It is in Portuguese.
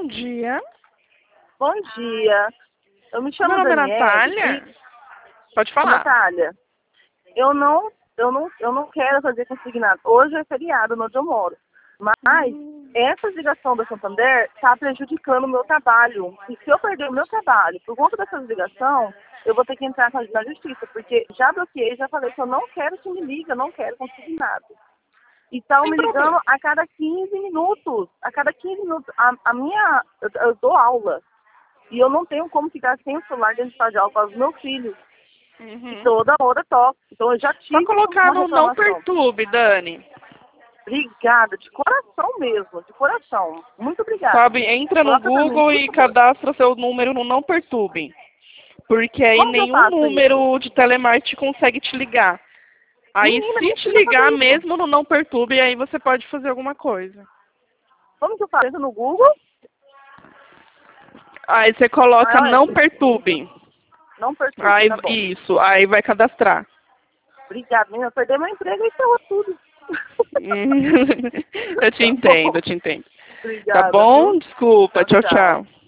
bom dia. Bom dia. Eu me chamo Meu nome é Daniela. Natália. Pode falar. Natália, eu não quero fazer consignado. Hoje é feriado onde eu moro. Mas essa ligação da Santander está prejudicando o meu trabalho. E se eu perder o meu trabalho por conta dessa ligação, eu vou ter que entrar na justiça, porque já bloqueei, já falei que eu não quero que me ligue, eu não quero consignado. E estão Sem me ligando problema. a cada 15 minutos. A cada 15 minutos. Eu dou aula. E eu não tenho como ficar sem o celular dentro de sala de aula para os meus filhos. E toda hora toco. Então eu já Só tive colocar uma no não reclamação. perturbe, Dani. Obrigada, de coração mesmo, de coração. Muito obrigada. Sabe, entra no Coloca pra mim, Google por e favor. cadastra seu número no não perturbe. Porque aí Como que eu nenhum faço isso? número de telemarketing consegue te ligar. Aí Menina, me se te ensina a ligar fazer isso. mesmo no não perturbe, aí você pode fazer alguma coisa. Como que eu faço? Entra no Google? Aí você coloca Ah, não perturbe. não perturbe, Aí tá bom. isso, aí vai cadastrar. Obrigada, menina. Eu perdi meu emprego e ferrou tudo. Eu te Tá bom. entendo, eu te entendo. Tá Obrigada, viu? bom? Desculpa. Tchau, Tchau, tchau. tchau.